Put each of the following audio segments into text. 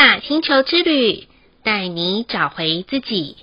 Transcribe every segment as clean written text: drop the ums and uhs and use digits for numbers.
雅星球之旅，带你找回自己。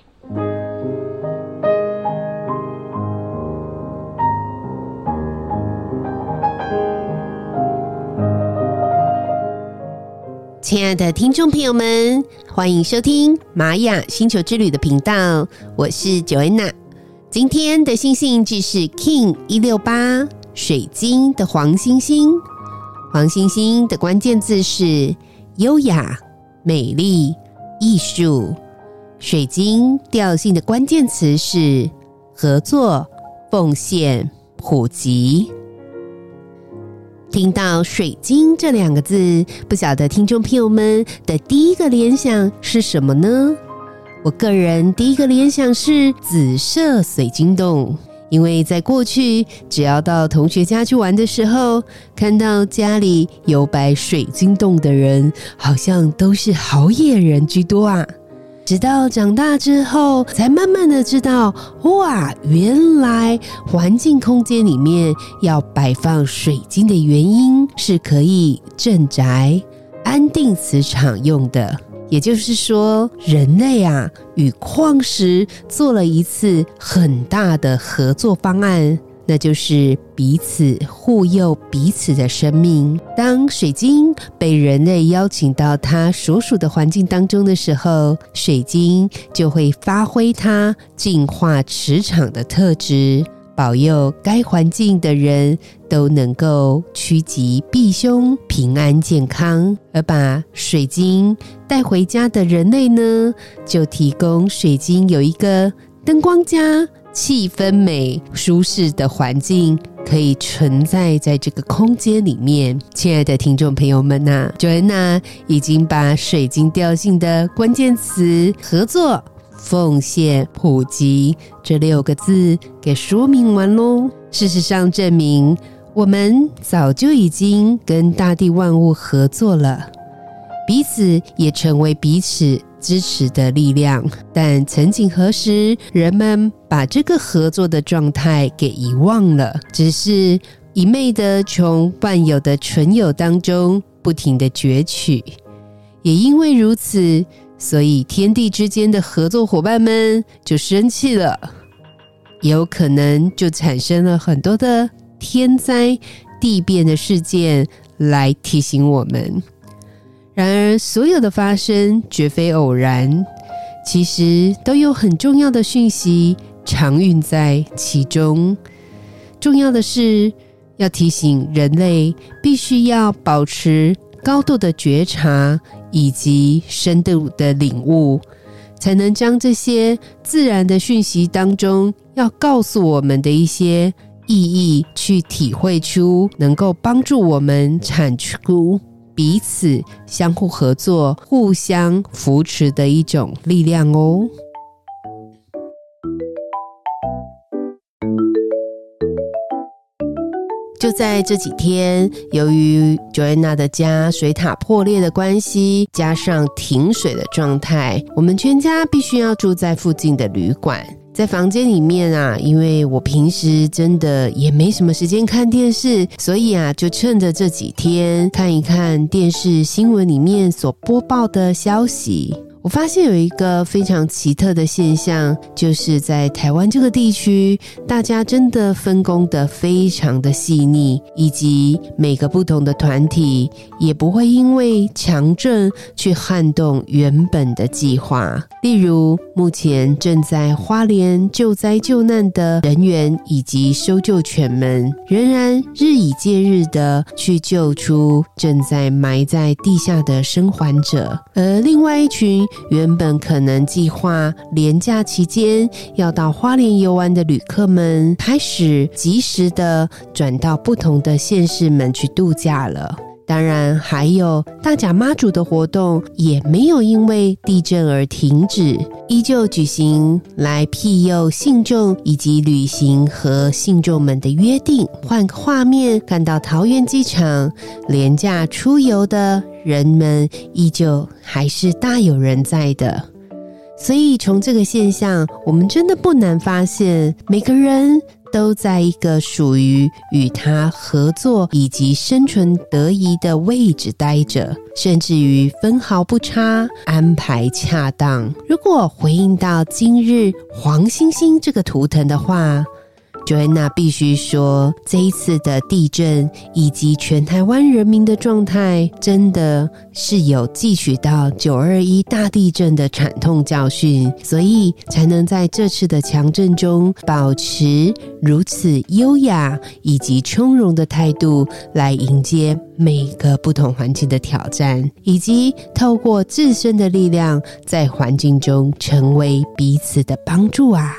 亲爱的听众朋友们，欢迎收听玛雅星球之旅的频道，我是 Joanna。 今天的星星字是 King 168，水晶的黄星星。黄星星的关键字是优雅、美丽、艺术。水晶调性的关键词是合作、奉献、普及。听到水晶这两个字，不晓得听众朋友们的第一个联想是什么呢？我个人第一个联想是紫色水晶洞，因为在过去只要到同学家去玩的时候，看到家里有摆水晶洞的人，好像都是好野人居多啊。直到长大之后，才慢慢的知道，哇，原来环境空间里面要摆放水晶的原因是可以镇宅、安定磁场用的。也就是说，人类啊与矿石做了一次很大的合作方案，那就是彼此护佑彼此的生命。当水晶被人类邀请到它所属的环境当中的时候，水晶就会发挥它净化磁场的特质，保佑该环境的人都能够趋吉避凶、平安健康。而把水晶带回家的人类呢，就提供水晶有一个灯光佳、气氛美、舒适的环境，可以存在在这个空间里面。亲爱的听众朋友们啊， Joanna 已经把水晶调性的关键词合作、奉献、普及这6个字给说明完咯。事实上证明，我们早就已经跟大地万物合作了，彼此也成为彼此支持的力量。但曾几何时，人们把这个合作的状态给遗忘了，只是一昧的从万有的存有当中不停的攫取。也因为如此，所以天地之间的合作伙伴们就生气了，也有可能就产生了很多的天灾地变的事件来提醒我们。然而所有的发生绝非偶然，其实都有很重要的讯息常蕴在其中。重要的是要提醒人类必须要保持高度的觉察以及深度的领悟，才能将这些自然的讯息当中要告诉我们的一些意义去体会出，能够帮助我们产出彼此相互合作、互相扶持的一种力量哦。就在这几天，由于 Joanna 的家水塔破裂的关系，加上停水的状态，我们全家必须要住在附近的旅馆。在房间里面啊，因为我平时真的也没什么时间看电视，所以啊，就趁着这几天看一看电视新闻里面所播报的消息。我发现有一个非常奇特的现象，就是在台湾这个地区，大家真的分工得非常的细腻，以及每个不同的团体也不会因为强震去撼动原本的计划。例如目前正在花莲救灾救难的人员以及搜救犬们，仍然日以继日的去救出正在埋在地下的生还者，而另外一群原本可能计划连假期间要到花莲游玩的旅客们，开始及时的转到不同的县市们去度假了。当然还有大甲妈祖的活动也没有因为地震而停止，依旧举行来庇佑信众以及旅行和信众们的约定。换个画面，看到桃园机场连假出游的人们依旧还是大有人在的。 所以从这个现象，我们真的不难发现，每个人都在一个属于与他合作以及生存得宜的位置待着，甚至于分毫不差，安排恰当。如果回应到今日黄星星这个图腾的话，Joanna 必须说，这一次的地震以及全台湾人民的状态，真的是有汲取到921大地震的惨痛教训，所以才能在这次的强震中保持如此优雅以及从容的态度，来迎接每个不同环境的挑战，以及透过自身的力量，在环境中成为彼此的帮助啊。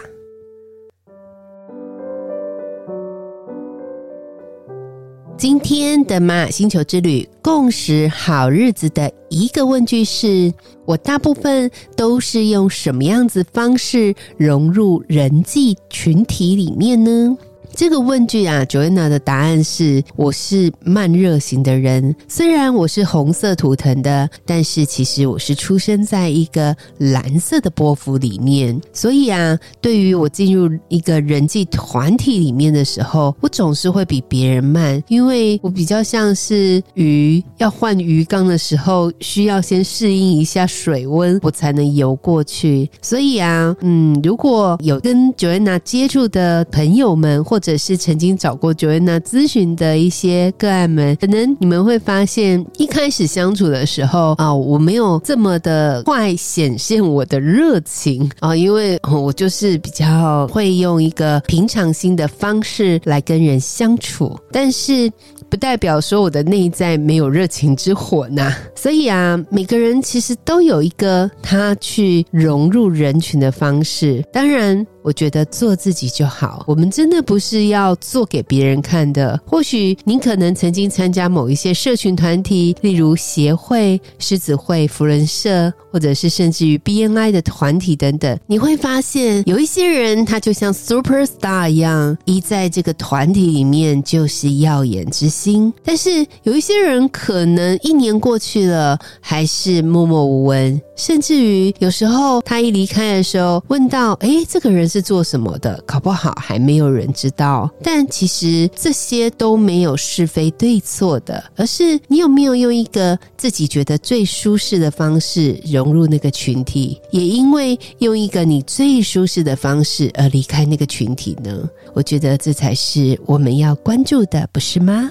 今天的玛雅星球之旅共识好日子的一个问句是：我大部分都是用什么样子方式融入人际群体里面呢？这个问句啊 Joanna 的答案是：我是慢热型的人，虽然我是红色图腾的，但是其实我是出生在一个蓝色的波符里面，所以啊，对于我进入一个人际团体里面的时候，我总是会比别人慢，因为我比较像是鱼要换鱼缸的时候，需要先适应一下水温，我才能游过去。所以啊，如果有跟 Joanna 接触的朋友们，或者是曾经找过 Joanna 咨询的一些个案们，可能你们会发现一开始相处的时候我没有这么的快显现我的热情因为我就是比较会用一个平常心的方式来跟人相处，但是不代表说我的内在没有热情之火呢。所以啊，每个人其实都有一个他去融入人群的方式，当然我觉得做自己就好，我们真的不是要做给别人看的。或许您可能曾经参加某一些社群团体，例如协会、狮子会、福人社，或者是甚至于 BNI 的团体等等，你会发现有一些人他就像 superstar 一样，一在这个团体里面就是耀眼之星，但是有一些人可能1年过去了还是默默无闻，甚至于有时候他一离开的时候问到这个人是做什么的，搞不好还没有人知道。但其实这些都没有是非对错的，而是你有没有用一个自己觉得最舒适的方式融入那个群体，也因为用一个你最舒适的方式而离开那个群体呢？我觉得这才是我们要关注的，不是吗？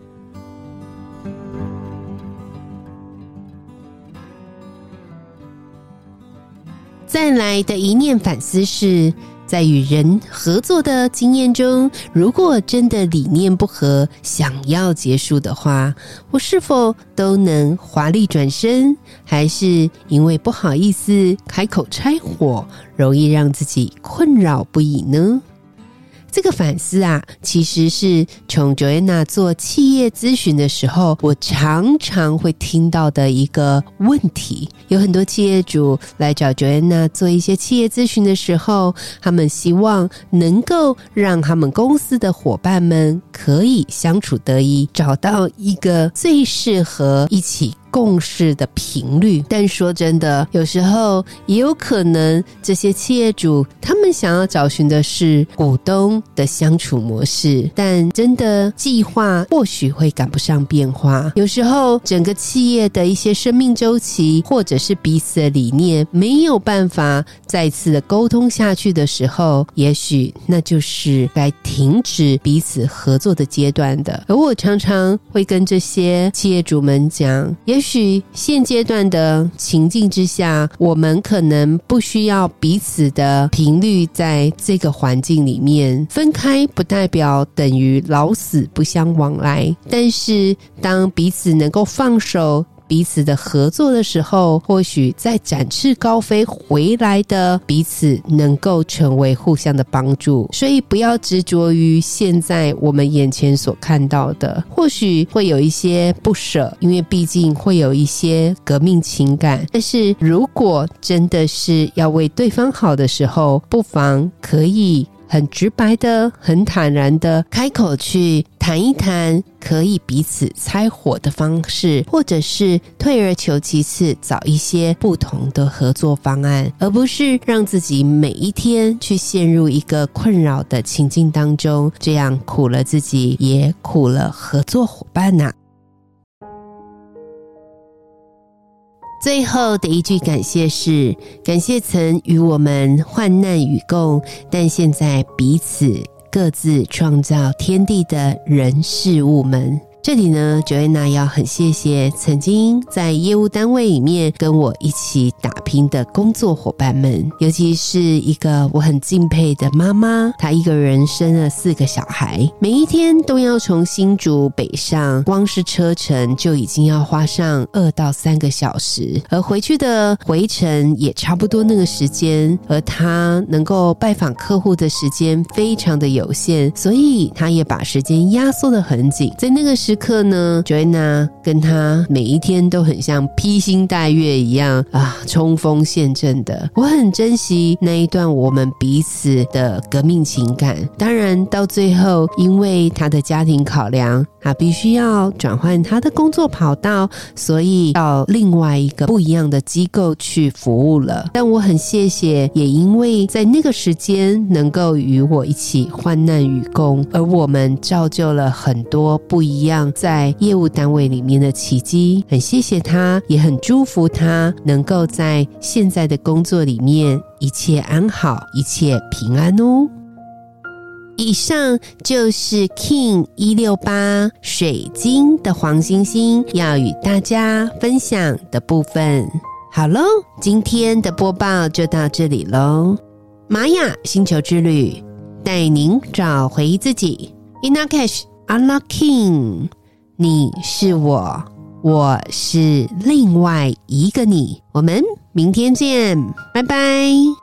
再来的一念反思是，在与人合作的经验中，如果真的理念不合，想要结束的话，我是否都能华丽转身，还是因为不好意思开口拆火，容易让自己困扰不已呢？这个反思啊，其实是从 Joanna 做企业咨询的时候，我常常会听到的一个问题。有很多企业主来找 Joanna 做一些企业咨询的时候，他们希望能够让他们公司的伙伴们可以相处得宜，找到一个最适合一起共事的频率。但说真的，有时候也有可能这些企业主他们想要找寻的是股东的相处模式，但真的计划或许会赶不上变化。有时候整个企业的一些生命周期，或者是彼此的理念没有办法再次的沟通下去的时候，也许那就是该停止彼此合作的阶段的。而我常常会跟这些企业主们讲，也许现阶段的情境之下，我们可能不需要彼此的频率在这个环境里面分开，不代表等于老死不相往来。但是当彼此能够放手彼此的合作的时候，或许在展翅高飞回来的彼此能够成为互相的帮助。所以不要执着于现在我们眼前所看到的，或许会有一些不舍，因为毕竟会有一些革命情感，但是如果真的是要为对方好的时候，不妨可以很直白的、很坦然的开口去谈一谈可以彼此拆伙的方式，或者是退而求其次，找一些不同的合作方案，而不是让自己每一天去陷入一个困扰的情境当中，这样苦了自己，也苦了合作伙伴啊。最后的一句感谢是，感谢曾与我们患难与共，但现在彼此各自创造天地的人事物们。这里呢，Joanna要很谢谢曾经在业务单位里面跟我一起打拼的工作伙伴们，尤其是一个我很敬佩的妈妈，她一个人生了4个小孩，每一天都要从新竹北上，光是车程就已经要花上2到3个小时，而回去的回程也差不多那个时间，而她能够拜访客户的时间非常的有限，所以她也把时间压缩得很紧。在那个时刻呢， Joanna 跟她每一天都很像披星戴月一样冲锋陷阵的。我很珍惜那一段我们彼此的革命情感。当然到最后，因为她的家庭考量，她必须要转换她的工作跑道，所以到另外一个不一样的机构去服务了。但我很谢谢，也因为在那个时间能够与我一起患难与共，而我们造就了很多不一样在业务单位里面的奇迹。很谢谢他，也很祝福他能够在现在的工作里面一切安好，一切平安哦。以上就是 King 168水晶的黄星星要与大家分享的部分。好咯，今天的播报就到这里咯。玛雅星球之旅，带您找回自己。 Ina Cash Allah King， 你是我，我是另外一个你。我们明天见，拜拜。